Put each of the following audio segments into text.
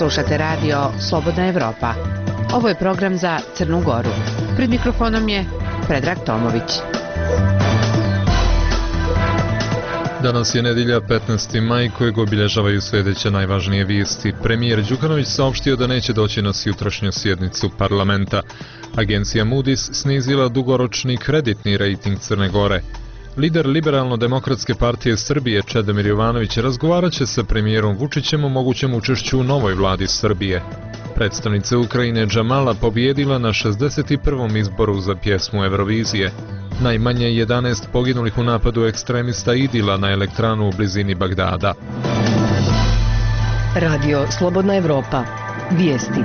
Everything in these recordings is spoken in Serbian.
Slušate radio Slobodna Evropa. Ovo je program za Crnu Goru. Pred mikrofonom je Predrag Tomović. Danas je nedjelja 15. maj kojeg obilježavaju sljedeće najvažnije vijesti. Premijer Đukanović saopštio da neće doći na jutrašnju sjednicu parlamenta. Agencija Moody's snizila dugoročni kreditni rejting Crne Gore. Lider Liberalno-demokratske partije Srbije Čedomir Jovanović razgovarat će sa premijerom Vučićem o mogućem učešću u novoj vladi Srbije. Predstavnica Ukrajine Džamala pobijedila na 61. izboru za pjesmu Eurovizije. Najmanje 11 poginulih u napadu ekstremista Idila na elektranu u blizini Bagdada. Radio Slobodna Evropa. Vijesti.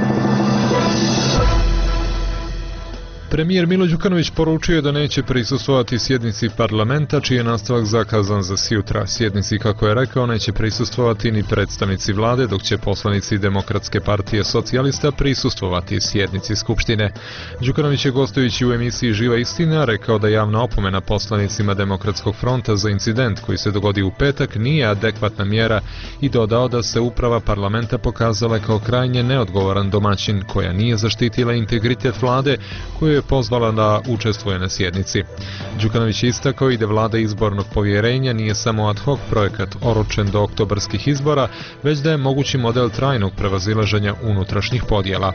Premijer Milo Đukanović poručio je da neće prisustvovati sjednici parlamenta, čiji je nastavak zakazan za sjutra. Sjednici, kako je rekao, neće prisustvovati ni predstavnici vlade, dok će poslanici Demokratske partije socijalista prisustvovati sjednici Skupštine. Đukanović je, gostujući u emisiji Živa istina, rekao da javna opomena poslanicima Demokratskog fronta za incident koji se dogodio u petak nije adekvatna mjera i dodao da se uprava parlamenta pokazala kao krajnje neodgovoran domaćin koja nije zaštitila integritet vlade koju je pozvala da učestvuje na sjednici. Đukanović je istakao i da vlada izbornog povjerenja nije samo ad hoc projekat oročen do oktobarskih izbora, već da je mogući model trajnog prevazilaženja unutrašnjih podjela.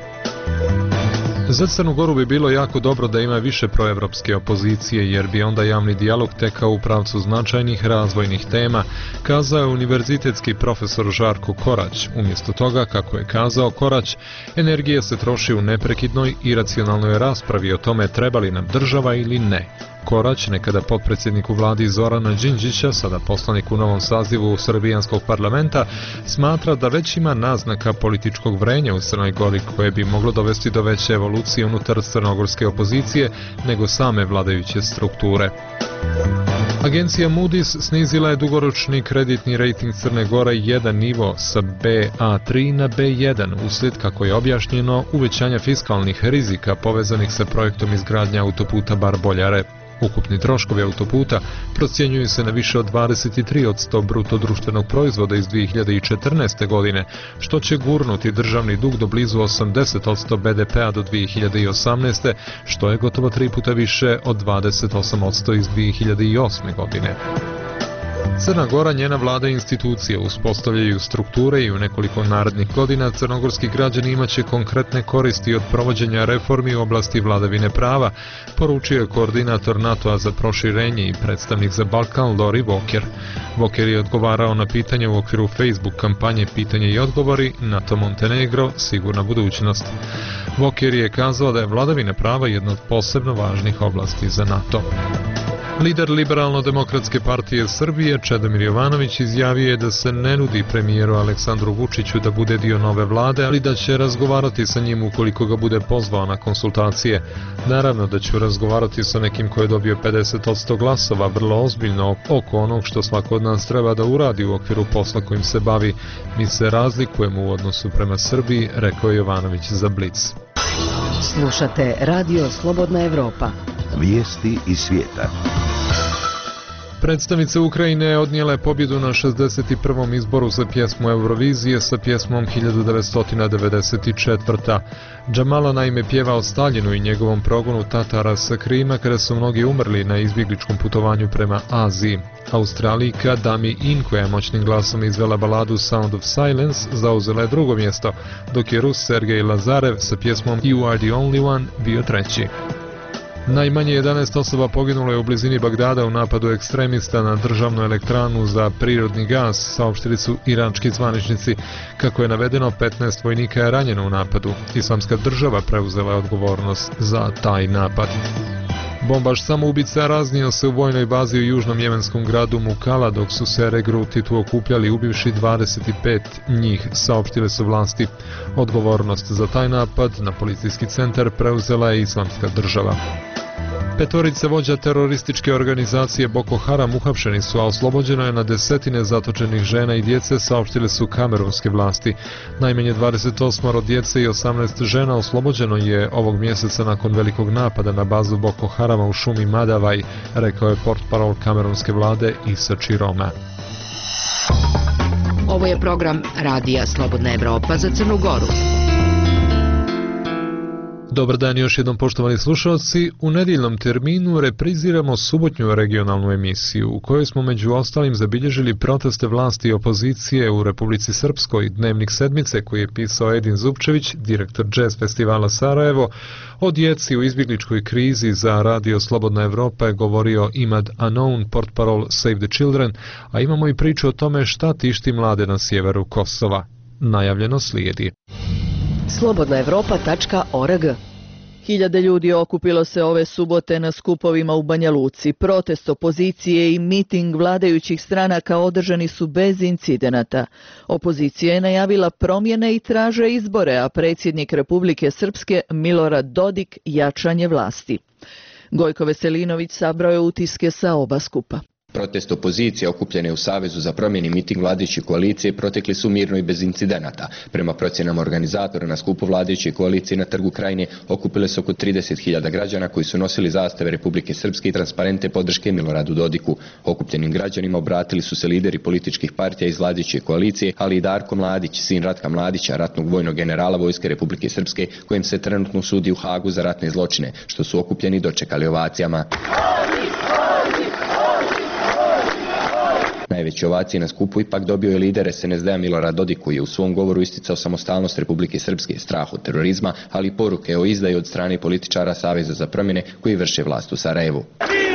Za Crnu Goru bi bilo jako dobro da ima više proevropske opozicije, jer bi onda javni dijalog tekao u pravcu značajnih razvojnih tema, kazao je univerzitetski profesor Žarko Korać. Umjesto toga, kako je kazao Korać, energija se troši u neprekidnoj i racionalnoj raspravi o tome treba li nam država ili ne. Korać, nekada potpredsjednik u vladi Zorana Đinđića, sada poslanik u novom sazivu srbijanskog parlamenta, smatra da već ima naznaka političkog vrenja u Crnoj Gori koje bi moglo dovesti do veće evolucije unutar crnogorske opozicije nego same vladajuće strukture. Agencija Moody's snizila je dugoročni kreditni rejting Crne Gore jedan nivo sa BA3 na B1 uslijed, kako je objašnjeno, uvećanja fiskalnih rizika povezanih sa projektom izgradnje autoputa Bar-Boljare. Ukupni troškovi autoputa procjenjuju se na više od 23% bruto društvenog proizvoda iz 2014. godine, što će gurnuti državni dug do blizu 80% BDP-a do 2018. što je gotovo 3 puta više od 28% iz 2008. godine. Crna Gora, njena vlada i institucije uspostavljaju strukture i u nekoliko narednih godina crnogorski građani imaće konkretne koristi od provođenja reformi u oblasti vladavine prava, poručio je koordinator NATO-a za proširenje i predstavnik za Balkan Lori Voker. Voker je odgovarao na pitanje u okviru Facebook kampanje Pitanje i odgovori NATO Montenegro, sigurna budućnost. Voker je kazao da je vladavina prava jedna od posebno važnih oblasti za NATO. Lider Liberalno-demokratske partije Srbije Čedomir Jovanović izjavio je da se ne nudi premijeru Aleksandru Vučiću da bude dio nove vlade, ali da će razgovarati sa njim ukoliko ga bude pozvao na konsultacije. Naravno da ću razgovarati sa nekim ko je dobio 50% glasova vrlo ozbiljno oko onog što svako od nas treba da uradi u okviru posla kojim se bavi. Mi se razlikujemo u odnosu prema Srbiji, rekao je Jovanović za Blic. Slušate radio Slobodna Evropa. Vijesti iz svijeta. Predstavnica Ukrajine odnijela je pobjedu na 61. izboru za pjesmu Eurovizije sa pjesmom 1994. Džamala naime pjeva o Staljinu i njegovom progonu Tatara sa Krima kada su mnogi umrli na izbjegličkom putovanju prema Aziji. Australijka Dami In, koja je moćnim glasom izvela baladu Sound of Silence, zauzela je drugo mjesto, dok je Rus Sergej Lazarev sa pjesmom You Are the Only One bio treći. Najmanje 11 osoba poginulo je u blizini Bagdada u napadu ekstremista na državnu elektranu za prirodni gaz, saopštili su irački zvaničnici. Kako je navedeno, 15 vojnika je ranjeno u napadu. Islamska država preuzela je odgovornost za taj napad. Bombaš samoubica raznio se u vojnoj bazi u južnom jemenskom gradu Mukalla dok su se regruti tu okupljali ubivši 25 njih, saopštile su vlasti. Odgovornost za taj napad na policijski centar preuzela je Islamska država. Petorice vođa terorističke organizacije Boko Haram uhapšeni su, a oslobođeno je na desetine zatočenih žena i djece, saopštile su kamerunske vlasti. Najmanje 28 djece i 18 žena oslobođeno je ovog mjeseca nakon velikog napada na bazu Boko Harama u šumi Madavaj, rekao je portparol kamerunske vlade Issa Chiroma. Ovo je program Radija Slobodna Evropa za Crnu Goru. Dobar dan još jednom, poštovani slušalci. U nedjeljnom terminu repriziramo subotnju regionalnu emisiju u kojoj smo među ostalim zabilježili proteste vlasti i opozicije u Republici Srpskoj, Dnevnik sedmice koji je pisao Edin Zupčević, direktor Jazz festivala Sarajevo. O djeci u izbjegličkoj krizi za Radio Slobodna Evropa je govorio Imad Anoun, portparol Save the Children, a imamo i priču o tome šta tišti mlade na sjeveru Kosova. Najavljeno slijedi. slobodnaevropa.org. Hiljade ljudi okupilo se ove subote na skupovima u Banja Luci. Protest opozicije i miting vladajućih stranaka održani su bez incidenata. Opozicija je najavila promjene i traže izbore, a predsjednik Republike Srpske Milorad Dodik jačanje vlasti. Gojko Veselinović sabrao je utiske sa oba skupa. Protest opozicije okupljene u Savezu za promjeni miting vladajuće koalicije protekli su mirno i bez incidenata. Prema procjenama organizatora na skupu vladajuće koalicije na Trgu Krajine okupile se oko 30.000 građana koji su nosili zastave Republike Srpske i transparente podrške Miloradu Dodiku. Okupljenim građanima obratili su se lideri političkih partija iz vladajuće koalicije, ali i Darko Mladić, sin Ratka Mladića, ratnog vojnog generala Vojske Republike Srpske, kojem se trenutno sudi u Hagu za ratne zločine, što su okupljeni dočekali ovacijama. Najveće ovacije na skupu ipak dobio je lider SNSD-a Milorad Dodik, koji je u svom govoru isticao samostalnost Republike Srpske, strah od terorizma, ali i poruke o izdaji od strane političara Saveza za promjene koji vrše vlast u Sarajevu.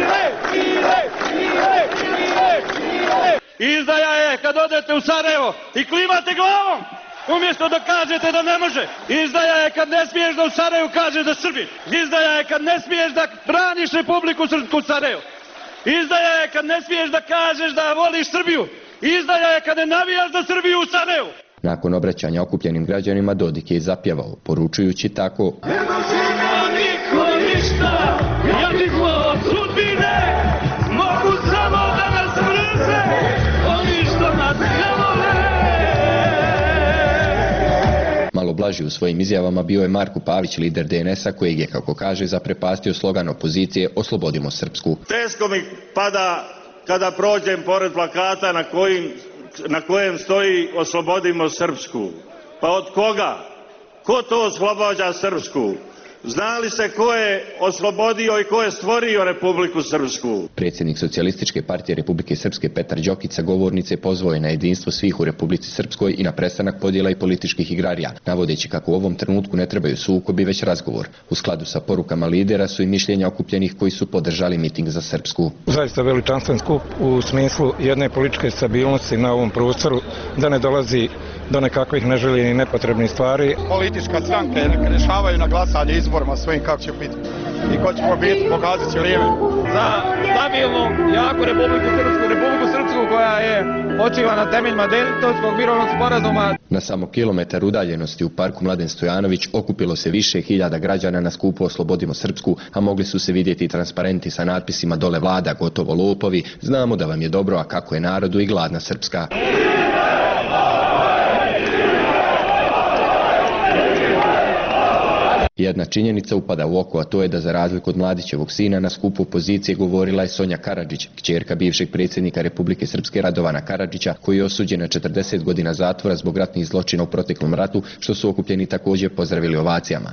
Izdaja je kad odete u Sarajevo i klimate glavom, umjesto da kažete da ne može. Izdaja je kad ne smiješ da u Sarajevu kažeš da Srbi. Izdaja je kad ne smiješ da braniš Republiku Srpsku u Sarajevu. Izdaja je kad ne smiješ da kažeš da voliš Srbiju. Izdaja je kad ne navijaš za Srbiju u Sarajevu. Nakon obraćanja okupljenim građanima Dodik je zapjevao, poručujući tako: Ne može niko ništa, ja niko od sudbine, mogu samo da nas mrze, oni što nas ne vole. Malo blaži u svojim izjavama bio je Marko Pavić, lider DNS-a, kojeg je, kako kaže, zaprepastio slogan opozicije Oslobodimo Srpsku. Teško mi pada kada prođem pored plakata na kojem stoji Oslobodimo Srpsku. Pa od koga? Ko to oslobađa Srpsku? Zna li se ko je oslobodio i ko je stvorio Republiku Srpsku? Predsjednik Socijalističke partije Republike Srpske Petar Đokić sa govornice pozvao je na jedinstvo svih u Republici Srpskoj i na prestanak podjela i političkih igrarija, navodeći kako u ovom trenutku ne trebaju sukobi već razgovor. U skladu sa porukama lidera su i mišljenja okupljenih koji su podržali miting za Srpsku. Zaista veličanstven skup u smislu jedne političke stabilnosti na ovom prostoru, da ne dolazi do nekakvih neželjenih i nepotrebnih stvari. Politička stranke nek rješavaju na glasanje izborima svojim kako će biti i ko će pobiti, pokazat će lijeve. Za stabilnu, jaku Republiku Srpsku koja je počiva na temeljima Daytonskog mirovnog sporazuma. Na samo kilometar udaljenosti u parku Mladen Stojanović okupilo se više hiljada građana na skupu Oslobodimo Srpsku, a mogli su se vidjeti transparenti sa natpisima Dole vlada, gotovo lopovi, znamo da vam je dobro, a kako je narodu i gladna Srpska. Jedna činjenica upada u oko, a to je da za razliku od Mladićevog sina na skupu opozicije govorila je Sonja Karadžić, kćerka bivšeg predsjednika Republike Srpske Radovana Karadžića, koji je osuđen na 40 godina zatvora zbog ratnih zločina u proteklom ratu, što su okupljeni također pozdravili ovacijama.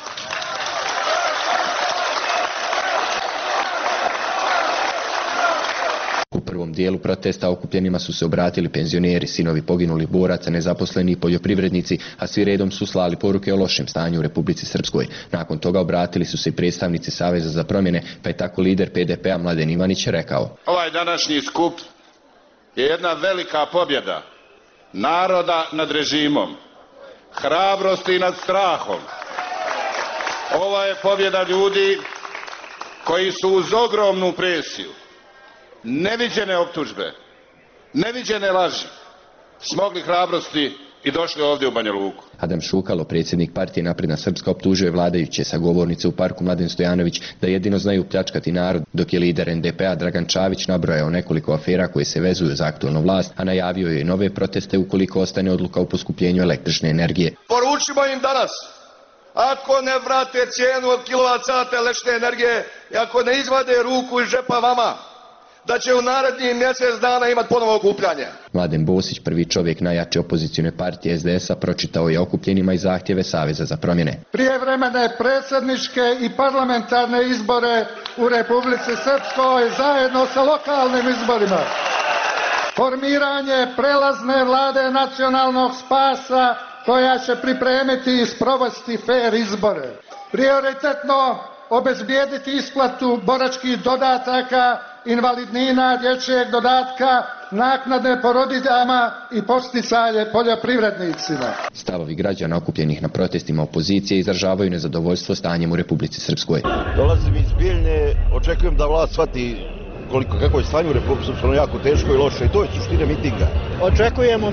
U prvom dijelu protesta okupljenima su se obratili penzioneri, sinovi poginulih boraca, nezaposleni i poljoprivrednici, a svi redom su slali poruke o lošem stanju u Republici Srpskoj. Nakon toga obratili su se i predstavnici Saveza za promjene, pa je tako lider PDP-a Mladen Ivanić rekao: Ovaj današnji skup je jedna velika pobjeda naroda nad režimom, hrabrosti nad strahom. Ova je pobjeda ljudi koji su uz ogromnu presiju, neviđene optužbe, neviđene laži, smogli hrabrosti i došli ovdje u Banja Luku. Adam Šukalo, predsjednik partije Napredna Srpska, optužio je vladajuće sa govornice u parku Mladen Stojanović da jedino znaju pljačkati narod, dok je lider NDP-a Dragan Čavić nabrojao nekoliko afera koje se vezuju za aktualnu vlast, a najavio je nove proteste ukoliko ostane odluka o poskupljenju električne energije. Poručimo im danas, ako ne vrate cijenu od kilovat sata električne energije i ako ne izvade ruku iz džepa vama, da će u narednih mjesec dana imati ponovo okupljanje. Mladen Bosić, prvi čovjek najjače opozicione partije SDS-a, pročitao je okupljenima i zahtjeve Saveza za promjene. Prijevremene predsjedničke i parlamentarne izbore u Republici Srpskoj zajedno sa lokalnim izborima. Formiranje prelazne vlade nacionalnog spasa koja će pripremiti i sprovesti fer izbore. Prioritetno obezbijediti isplatu boračkih dodataka, invalidnina, dječjeg dodatka, naknade porodiljama i posticaje poljoprivrednicima. Stavovi građana okupljenih na protestima opozicije izražavaju nezadovoljstvo stanjem u Republici Srpskoj. Dolazim iz Bijeljne, očekujem da vlast shvati kako je stanje u Republici Srpskoj jako teško i loše i to je suština mitinga. Očekujemo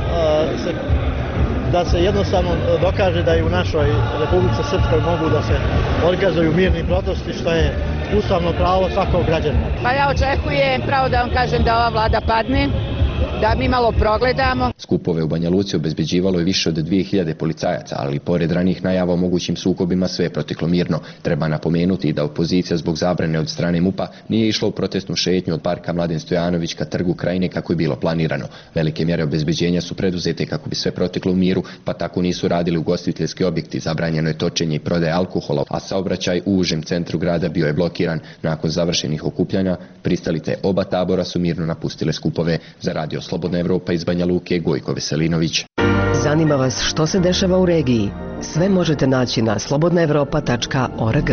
da se jednostavno dokaže da i u našoj Republici Srpskoj mogu da se organizuju mirni protesti, što je ustavno pravo svakog građanina. Pa ja očekujem, pravo da vam kažem, da ova vlada padne, da mi malo progledamo. Skupove u Banja Luci obezbeđivalo je više od 2000 policajaca, ali pored ranijih najava o mogućim sukobima sve je proteklo mirno. Treba napomenuti da opozicija zbog zabrane od strane MUP-a nije išla u protestnu šetnju od parka Mladen Stojanović ka trgu Krajine kako je bilo planirano. Velike mjere obezbeđenja su preduzete kako bi sve proteklo u miru, pa tako nisu radili ugostiteljski objekti, zabranjeno je točenje i prodaje alkohola, a saobraćaj u užem centru grada bio je blokiran. Nakon završenih okupljanja, pristalice oba tabora su mirno napustile skupove. Za Radio Slobodna Evropa iz Banja Luke, Gojko Veselinović. Zanima vas što se dešava u regiji? Sve možete naći na slobodnaevropa.org.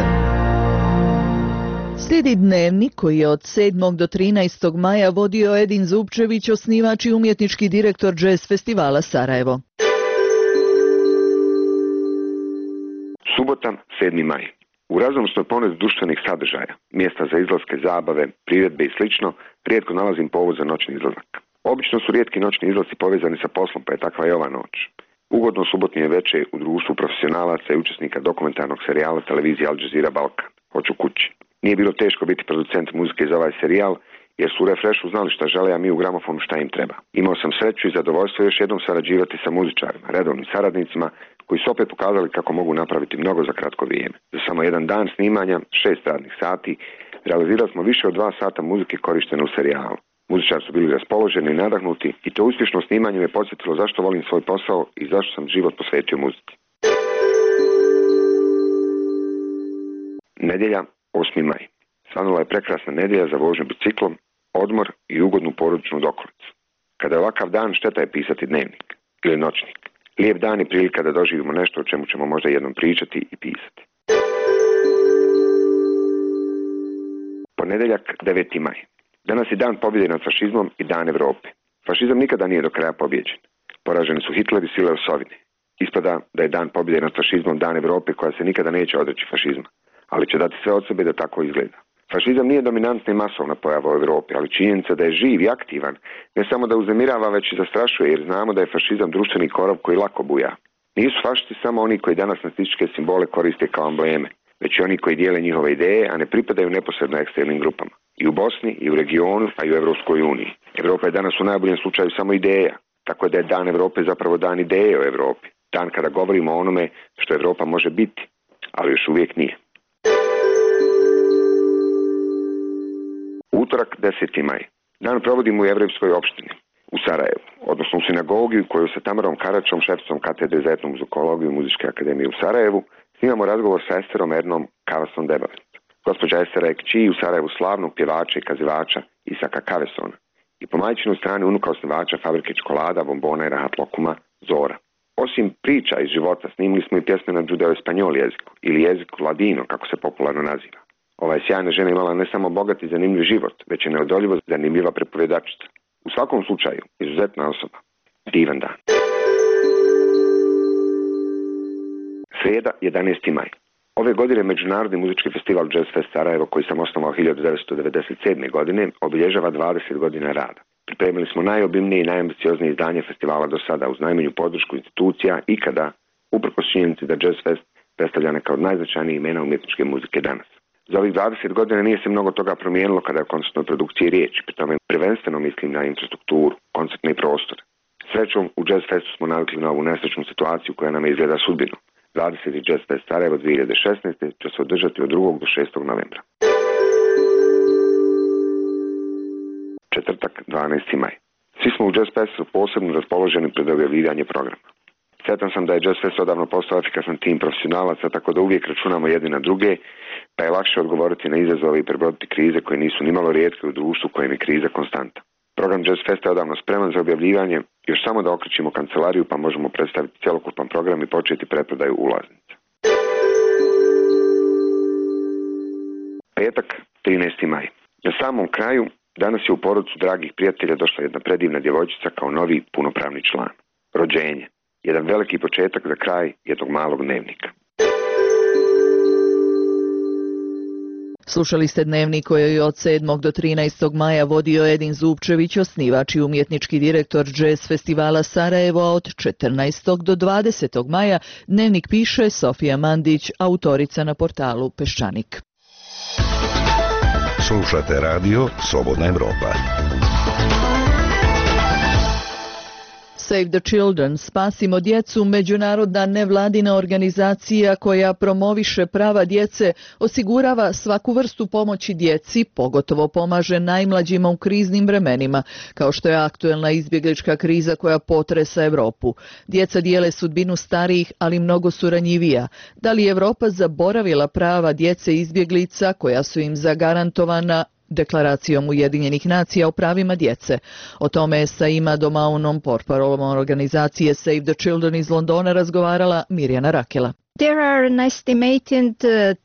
Slijedi Dnevnik koji je od 7. do 13. maja vodio Edin Zupčević, osnivač i umjetnički direktor Jazz festivala Sarajevo. Subota, 7. maj. U raznovrsnoj ponudi društvenih sadržaja, mjesta za izlaske, zabave, priredbe i slično, rijetko nalazim povod za noćni izlazak. Obično su rijetki noćni izlasci povezani sa poslom, pa je takva i ova noć. Ugodno subotnije večer u društvu profesionalaca i učesnika dokumentarnog serijala televizije Al Jazeera Balkan. Hoću kući. Nije bilo teško biti producent muzike za ovaj serijal, jer su u Refreshu znali šta žele, a mi u Gramofonu šta im treba. Imao sam sreću i zadovoljstvo još jednom sarađivati sa muzičarima, redovnim saradnicima, koji su opet pokazali kako mogu napraviti mnogo za kratko vrijeme. Za samo jedan dan snimanja, 6 radnih sati, realizirali smo više od 2 sata muzike korištene u serijalu. Muzičari su bili raspoloženi i nadahnuti i to uspješno snimanje me podsjetilo zašto volim svoj posao i zašto sam život posvetio muzici. Nedjelja, 8. maj. Svanula je prekrasna nedjelja za vožnju biciklom, odmor i ugodnu porodičnu dokolicu. Kada je ovakav dan, šteta je pisati dnevnik ili noćnik. Lijep dan i prilika da doživimo nešto o čemu ćemo možda jednom pričati i pisati. Ponedjeljak, 9. maj. Danas je dan pobjede nad fašizmom i dan Evrope. Fašizam nikada nije do kraja pobjeđen. Poraženi su Hitler i sile osovine. Ispada da je dan pobjede nad fašizmom dan Evrope koja se nikada neće odreći fašizma, ali će dati sve od sebe da tako izgleda. Fašizam nije dominantna i masovna pojava u Europi, ali činjenica da je živ i aktivan ne samo da uzemirava, već i zastrašuje, jer znamo da je fašizam društveni korov koji lako buja. Nisu fašisti samo oni koji danas nacističke simbole koriste kao embleme, već i oni koji dijele njihove ideje, a ne pripadaju neposredno ekstremnim grupama. I u Bosni, i u regionu, a i u Europskoj uniji. Evropa je danas u najboljem slučaju samo ideja, tako da je Dan Evrope zapravo dan ideje o Evropi. Dan kada govorimo o onome što Evropa može biti, ali još uvijek nije. Utorak, 10. maj. Dan provodimo u Evropskoj opštini u Sarajevu, odnosno u sinagogi u kojoj sa Tamarom Karačom, šefom katedre za etnomuzikologiju Muzičke akademije u Sarajevu, snimamo razgovor sa Esterom Ernom Kavasom Debavec. Gospođa Estera je kći u Sarajevu slavnog pjevača i kazivača Isaka Kavesona i po majčinoj strani unuka osnivača fabrike čokolada, bombona i rahat lokuma Zora. Osim priča iz života, snimili smo i pjesme na judeo-espanjol jeziku ili jeziku ladino, kako se popularno naziva. Ova je sjajna žena imala ne samo bogat i zanimljiv život, već je neodoljivo zanimljiva pripovjedačica. U svakom slučaju, izuzetna osoba. Divan dan. Srijeda, 11. maj. Ove godine Međunarodni muzički festival Jazz Fest Sarajevo, koji sam osnovao 1997. godine, obilježava 20 godina rada. Pripremili smo najobimnije i najambicioznije izdanje festivala do sada uz najmanju podršku institucija ikada, uprkos činjenici da Jazz Fest predstavlja neka od najznačajnijih imena umjetničke muzike danas. Za ovih 20 godina nije se mnogo toga promijenilo kada je o koncertnoj produkciji riječ, pri tome prvenstveno mislim na infrastrukturu, koncertne i prostore. Srećom, u Jazz Festu smo navikli na ovu nesrećnu situaciju koja nam izgleda sudbinu. 20. Jazz Fest Sarajevo 2016. će se održati od 2. do 6. novembra. četvrtak 12. maj. Svi smo u Jazz Festu posebno raspoloženi pred objavljivanje programa. Sretan sam da je Jazz Fest odavno postao efikasan tim profesionalaca, tako da uvijek računamo jedni na druge, pa je lakše odgovoriti na izazove i prebroditi krize koje nisu nimalo rijetke u društvu kojem je kriza konstanta. Program Jazz Festa je odavno spreman za objavljivanje, još samo da okrećimo kancelariju pa možemo predstaviti cjelokupan program i početi preprodaju ulaznica. Petak, 13. maj. Na samom kraju, danas je u porodicu dragih prijatelja došla jedna predivna djevojčica kao novi punopravni član. Rođenje. Jedan veliki početak za kraj jednog malog dnevnika. Slušali ste dnevnik koji je od 7. do 13. maja vodio Edin Zupčević, osnivač i umjetnički direktor Jazz festivala Sarajevo, a od 14. do 20. maja dnevnik piše Sofija Mandić, autorica na portalu Peščanik. Slušate radio Slobodna Evropa. Save the Children, Spasimo djecu, međunarodna nevladina organizacija koja promoviše prava djece, osigurava svaku vrstu pomoći djeci, pogotovo pomaže najmlađima u kriznim vremenima, kao što je aktuelna izbjeglička kriza koja potresa Europu. Djeca dijele sudbinu starijih, ali mnogo su ranjivija. Da li je Europa zaboravila prava djece izbjeglica koja su im zagarantovana Deklaracijom Ujedinjenih nacija o pravima djece? O tome je sa Ima Domaunom, portparolom organizacije Save the Children iz Londona, razgovarala Mirjana Rakela. There are an estimated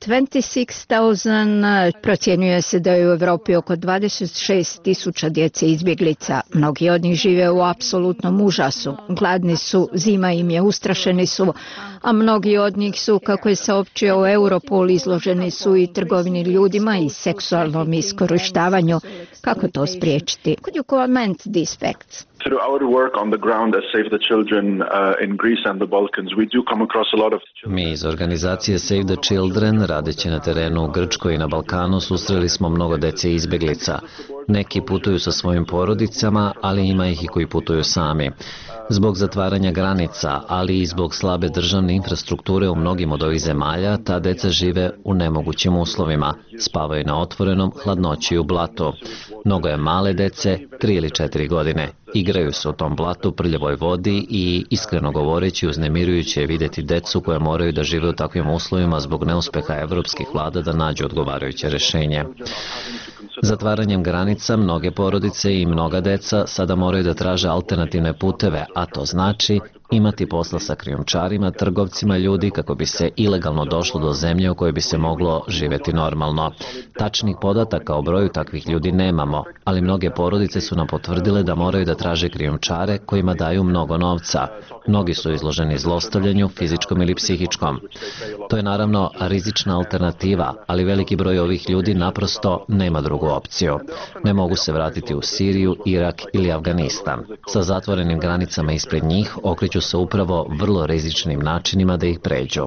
26,000, procjenjuje se da je u Europi oko 26,000 djece izbjeglica. Mnogi od njih žive u apsolutnom užasu. Gladni su, zima im je, ustrašeni su, a mnogi od njih su, kako je saopćio Europol, izloženi su i trgovini ljudima i seksualnom iskorištavanju. Kako to spriječiti? Could you comment these facts? Through our work on the ground as Save the Children in Greece and the Balkans, we do come across a lot of children. Mi iz organizacije Save the Children, radeći na terenu u Grčkoj i na Balkanu, susreli smo mnogo djece izbjeglica. Neki putuju sa svojim porodicama, ali ima ih i koji putuju sami. Zbog zatvaranja granica, ali i zbog slabe državne infrastrukture u mnogim od ovih zemalja, ta djeca žive u nemogućim uslovima. Spavaju na otvorenom, hladnoći i u blatu. Mnogo je male djece, 3 ili 4 godine. Igraju se u tom blatu, prljavoj vodi i, iskreno govoreći, uznemirujuće je vidjeti djecu koje moraju da žive u takvim uslovima zbog neuspeha evropskih vlada da nađu odgovarajuće rješenje. Zatvaranjem granica mnoge porodice i mnoga djeca sada moraju da traže alternativne puteve, a to znači imati posla sa krijumčarima, trgovcima ljudi kako bi se ilegalno došlo do zemlje u kojoj bi se moglo živjeti normalno. Tačnih podataka o broju takvih ljudi nemamo, ali mnoge porodice su nam potvrdile da moraju da traže krijumčare kojima daju mnogo novca. Mnogi su izloženi zlostavljanju, fizičkom ili psihičkom. To je naravno rizična alternativa, ali veliki broj ovih ljudi naprosto nema drugu opciju. Ne mogu se vratiti u Siriju, Irak ili Afganistan. Sa zatvorenim granicama ispred njih okreću se upravo vrlo rizičnim načinima da ih pređu.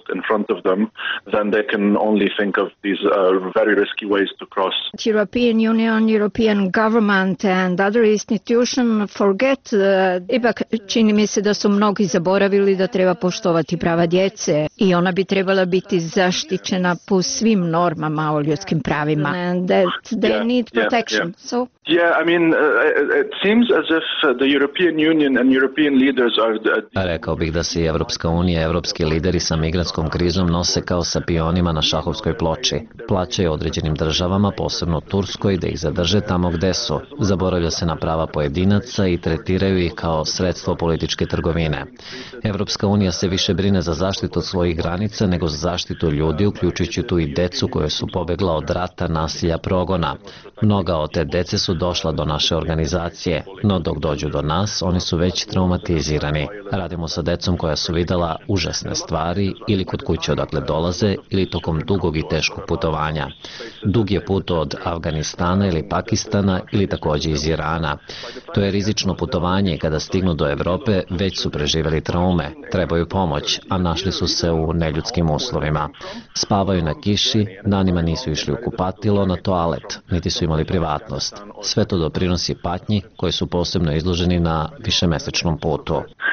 European Union, European government and other institutions forget, ipak čini mi se da su mnogi zaboravili da treba poštovati prava djece i ona bi trebala biti zaštićena po svim normama o ljudskim pravima. And that they need protection. So yeah, I mean, it seems as if the European Union and European leaders are. Rekao bih da se i Evropska unija i evropski lideri sa migrantskom krizom nose kao sa pionima na šahovskoj ploči. Plaćaju određenim državama, posebno Turskoj, da ih zadrže tamo gde su. Zaboravlja se na prava pojedinaca i tretiraju ih kao sredstvo političke trgovine. Evropska unija se više brine za zaštitu od svojih granica nego za zaštitu ljudi, uključujući tu i decu koje su pobegla od rata, nasilja, progona. Mnoga od te dece su došla do naše organizacije, no dok dođu do nas, oni su već traumatizirani. Radimo sa decom koja su vidjela užasne stvari ili kod kuće odakle dolaze ili tokom dugog i teškog putovanja. Dug je put od Afganistana ili Pakistana ili također iz Irana. To je rizično putovanje i kada stignu do Europe već su preživjeli traume, trebaju pomoć, a našli su se u neljudskim uslovima. Spavaju na kiši, danima nisu išli u kupatilo, na toalet, niti su imali privatnost. Sve to doprinosi patnji koji su posebno izloženi na višemesečnom putu.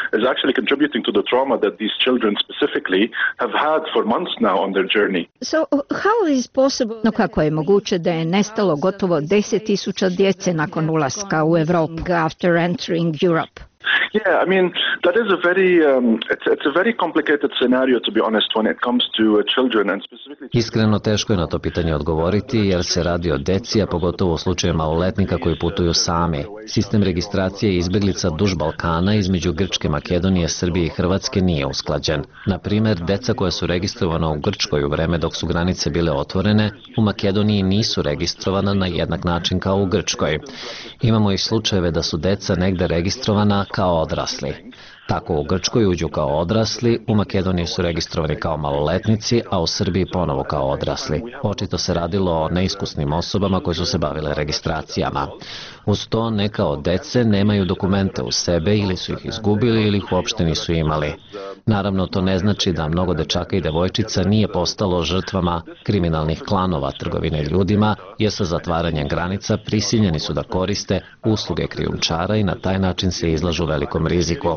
is actually contributing to the trauma that these children specifically have had for months now on their journey. So how is possible? No kako je moguće da je nestalo gotovo 10.000 djece nakon ulaska u Evropu after entering Europe? Yeah, I mean, that is a very, it's a very complicated scenario, to be honest, when it comes to children and specifically... Iskreno teško je na to pitanje odgovoriti jer se radi o deci, a pogotovo u slučaju maloletnika koji putuju sami. Sistem registracije izbjeglica duž Balkana između Grčke, Makedonije, Srbije i Hrvatske nije usklađen. Na primjer, deca koja su registrovana u Grčkoj u vreme dok su granice bile otvorene, u Makedoniji nisu registrovana na jednak način kao u Grčkoj. Imamo i slučajeve da su deca negde registrovana kao odrasli. Tako u Grčkoj uđu kao odrasli, u Makedoniji su registrovani kao maloletnici, a u Srbiji ponovo kao odrasli. Očito se radilo o neiskusnim osobama koje su se bavile registracijama. Uz to neka od dece nemaju dokumente u sebe ili su ih izgubili ili ih uopšte nisu imali. Naravno, to ne znači da mnogo dečaka i devojčica nije postalo žrtvama kriminalnih klanova trgovine ljudima, jer sa zatvaranjem granica prisiljeni su da koriste usluge krijumčara i na taj način se izlažu velikom riziku.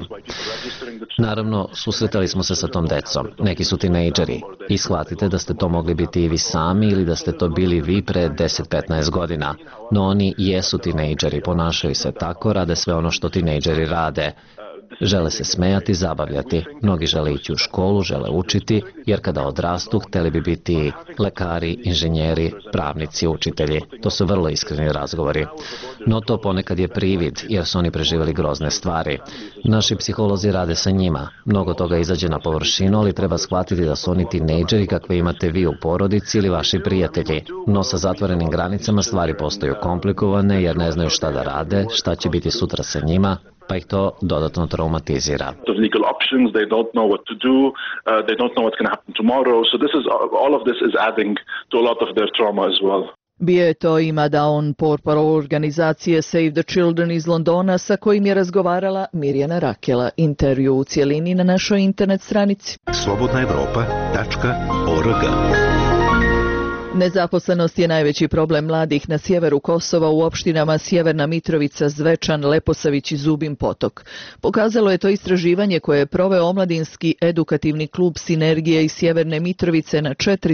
Naravno, susretali smo se sa tom decom. Neki su tinejdžeri. I shvatite da ste to mogli biti i vi sami ili da ste to bili vi pre 10-15 godina. No oni jesu tinejdžeri, ponašaju se tako, rade sve ono što tinejdžeri rade. Žele se smejati, zabavljati. Mnogi žele ići u školu, žele učiti, jer kada odrastu hteli bi biti lekari, inženjeri, pravnici, učitelji. To su vrlo iskreni razgovori. No to ponekad je privid, jer su oni preživjeli grozne stvari. Naši psiholozi rade sa njima. Mnogo toga izađe na površinu, ali treba shvatiti da su oni tinejdžeri kakve imate vi u porodici ili vaši prijatelji. No sa zatvorenim granicama stvari postaju komplikovane, jer ne znaju šta da rade, šta će biti sutra sa njima, pa ih to dodatno traumatizira. Legal options, they don't know what to do, they don't know what's going to happen tomorrow, so all of this is adding to a lot of their trauma as well. Bio je to i Madaon, portparol organizacije Save the Children iz Londona, sa kojim je razgovarala Mirjana Rakela. Intervju u cijelini na našoj internet stranici. slobodnaevropa.org. Nezaposlenost je najveći problem mladih na sjeveru Kosova u opštinama Sjeverna Mitrovica, Zvečan, Leposavić i Zubin Potok. Pokazalo je to istraživanje koje je proveo omladinski edukativni klub Sinergije iz Sjeverne Mitrovice na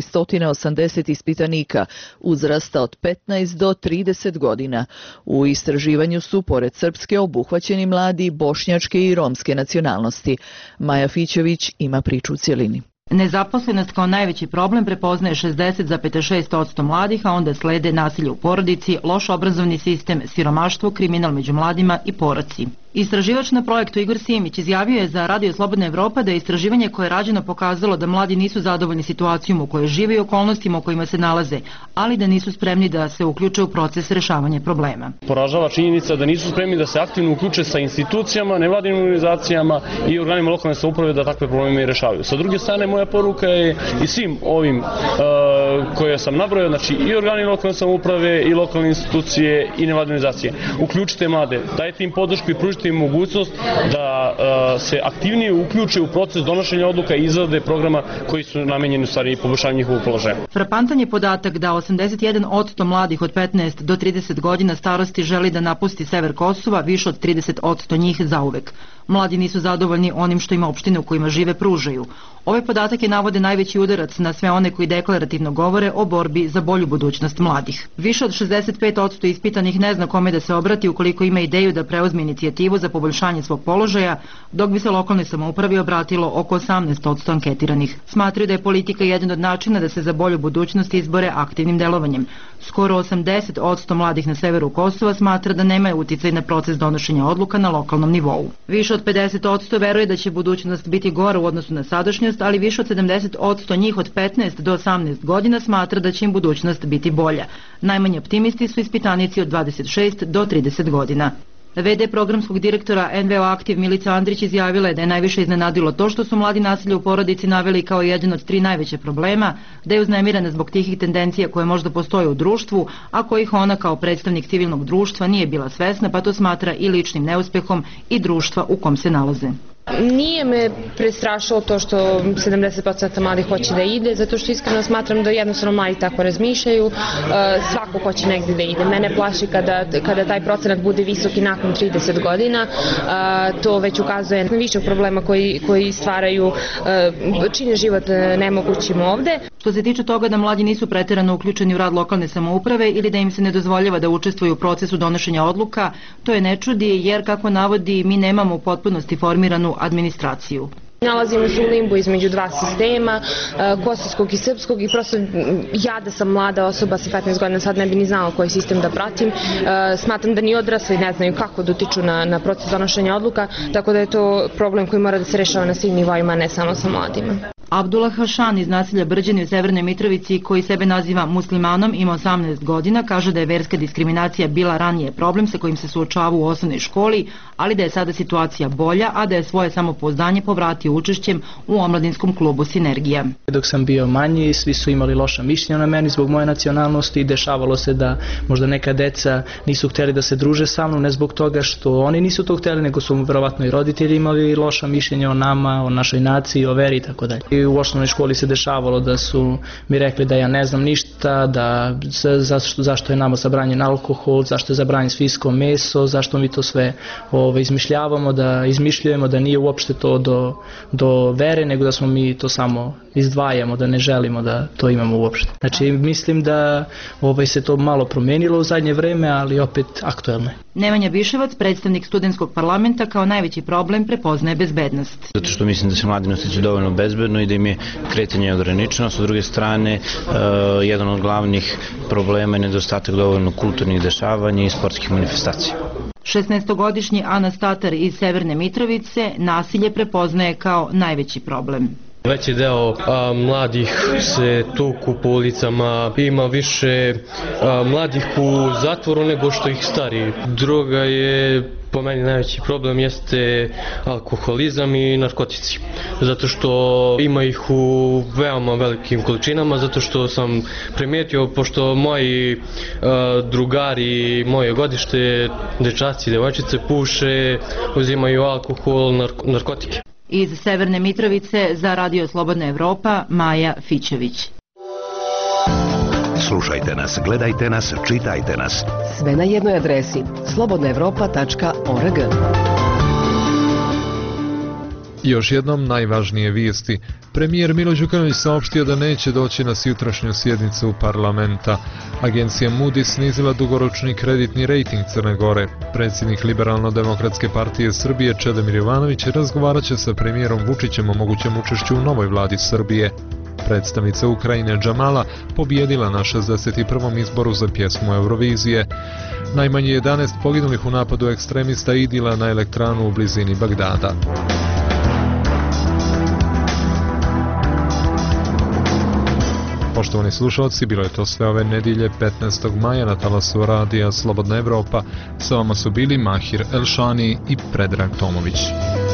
480 ispitanika uzrasta od 15 do 30 godina. U istraživanju su pored srpske obuhvaćeni mladi bošnjačke i romske nacionalnosti. Maja Fićević ima priču u cjelini. Nezaposlenost kao najveći problem prepoznaje 60,6% mladih, a onda slede nasilje u porodici, loš obrazovni sistem, siromaštvo, kriminal među mladima i poraci. Istraživač na projektu Igor Simić izjavio je za Radio Slobodna Evropa da je istraživanje koje je rađeno pokazalo da mladi nisu zadovoljni situacijom u kojoj žive i okolnostima u kojima se nalaze, ali da nisu spremni da se uključe u proces rešavanja problema. Poražava činjenica da nisu spremni da se aktivno uključe sa institucijama, nevladinim organizacijama i organima lokalne samouprave da takve probleme rešavaju. Sa druge strane, moja poruka je i svim ovim koje sam nabrojao, znači i organi lokalne samouprave i lokalne institucije i nevladine organizacije. Uključite mlade, dajte im podršku i pružite im mogućnost da se aktivnije uključe u proces donošenja odluka i izrade programa koji su namenjeni u stvari poboljšanju njihovog položaja. Frapantan je podatak da 81% mladih od 15 do 30 godina starosti želi da napusti sever Kosova, više od 30% njih zauvek. Mladi nisu zadovoljni onim što im opštine u kojima žive pružaju. Ove podatake navode najveći udarac na sve one koji deklarativno govore o borbi za bolju budućnost mladih. Više od 65% ispitanih ne zna kome da se obrati ukoliko ima ideju da preuzme inicijativu za poboljšanje svog položaja, dok bi se lokalnoj samoupravi obratilo oko 18% anketiranih. Smatraju da je politika jedan od načina da se za bolju budućnost izbore aktivnim delovanjem. Skoro 80% mladih na severu Kosova smatra da nemaju uticaj na proces donošenja odluka na lokalnom nivou. Više od 50% veruje da će budućnost biti gora u odnosu na sadašnjost, ali više od 70% njih od 15 do 18 godina smatra da će im budućnost biti bolja. Najmanje optimisti su ispitanici od 26 do 30 godina. VD programskog direktora NVO Aktiv Milica Andrić izjavila je da je najviše iznenadilo to što su mladi nasilje u porodici naveli kao jedan od 3 najveće problema, da je uznemirana zbog tih tendencija koje možda postoje u društvu, a kojih ona kao predstavnik civilnog društva nije bila svesna, pa to smatra i ličnim neuspehom i društva u kom se nalaze. Nije me prestrašilo to što 70% mladih hoće da ide, zato što iskreno smatram da jednostavno mladi tako razmišljaju, svako hoće negdje da ide. Mene plaši kada taj procenat bude visok i nakon 30 godina, to već ukazuje na više problema koji stvaraju, čine život nemogućim ovde. Što se tiče toga da mladi nisu preterano uključeni u rad lokalne samouprave ili da im se ne dozvoljava da učestvuju u procesu donošenja odluka, to je ne čudi jer, kako navodi, mi nemamo u potpunosti formiranu administraciju. Nalazimo se u limbu između dva sistema, kosovskog i srpskog, i prosto ja da sam mlada osoba sa 15 godina sad ne bi ni znala koji sistem da pratim. Smatram da ni odrasli ne znaju kako da utiču na proces donošenja odluka, tako da je to problem koji mora da se rešava na svim nivoima, ne samo sa mladima. Abdullah Hašan iz naselja Brđani u Severnoj Mitrovici, koji sebe naziva muslimanom, ima 18 godina, kaže da je verska diskriminacija bila ranije problem sa kojim se suočava u osnovnoj školi, ali da je sada situacija bolja, a da je svoje samopouzdanje povratio učešćem u omladinskom klubu Sinergija. Dok sam bio manji, svi su imali loša mišljenja na meni zbog moje nacionalnosti i dešavalo se da možda neka deca nisu htjeli da se druže sa mnom, ne zbog toga što oni nisu to htjeli, nego su verovatno i roditelji imali loša mišljenja o nama, o našoj naciji, o veri i tako dalje. I u osnovnoj školi se dešavalo da su mi rekli da ja ne znam ništa, da zašto je nama zabranjen alkohol, zašto je zabranjen svinjsko meso, zašto mi to sve izmišljavamo, da izmišljujemo, da nije uopšte to do vere, nego da smo mi to samo izdvajamo, da ne želimo da to imamo uopšte. Znači mislim da se to malo promenilo u zadnje vreme, ali opet aktuelno je. Nemanja Biševac, predstavnik studentskog parlamenta, kao najveći problem prepoznaje bezbednost. Zato što mislim da se mladi ne osjećaju dovoljno bezbedno i da im je kretanje ograničeno. S druge strane, jedan od glavnih problema je nedostatak dovoljno kulturnih dešavanja i sportskih manifestacija. 16-godišnji Ana Statar iz Severne Mitrovice nasilje prepoznaje kao najveći problem. Veći deo mladih se tuku po ulicama, ima više mladih u zatvoru nego što ih stari. Droga je, po meni najveći problem jeste alkoholizam i narkotici. Zato što ima ih u veoma velikim količinama, zato što sam primijetio, pošto moji drugari, moje godište, dečaci i devojčice puše, uzimaju alkohol, narkotike. Iz Severne Mitrovice za Radio Slobodna Evropa, Maja Fićević. Slušajte nas, gledajte nas, čitajte nas. Sve na jednoj adresi slobodnaevropa.org. Još jednom najvažnije vijesti. Premijer Milo Đukanović saopštio da neće doći na sutrašnju sjednicu parlamenta. Agencija Moody's snizila dugoročni kreditni rejting Crne Gore. Predsjednik Liberalno-demokratske partije Srbije Čedomir Jovanović razgovarat će sa premijerom Vučićem o mogućem učešću u novoj vladi Srbije. Predstavnica Ukrajine Džamala pobjedila na 61. izboru za pjesmu Eurovizije. Najmanje 11 poginulih u napadu ekstremista Idila na elektranu u blizini Bagdada. Poštovani slušalci, bilo je to sve ove nedjelje 15. maja na talasu radija Slobodna Evropa. Sa vama su bili Mahir Elšani i Predrag Tomović.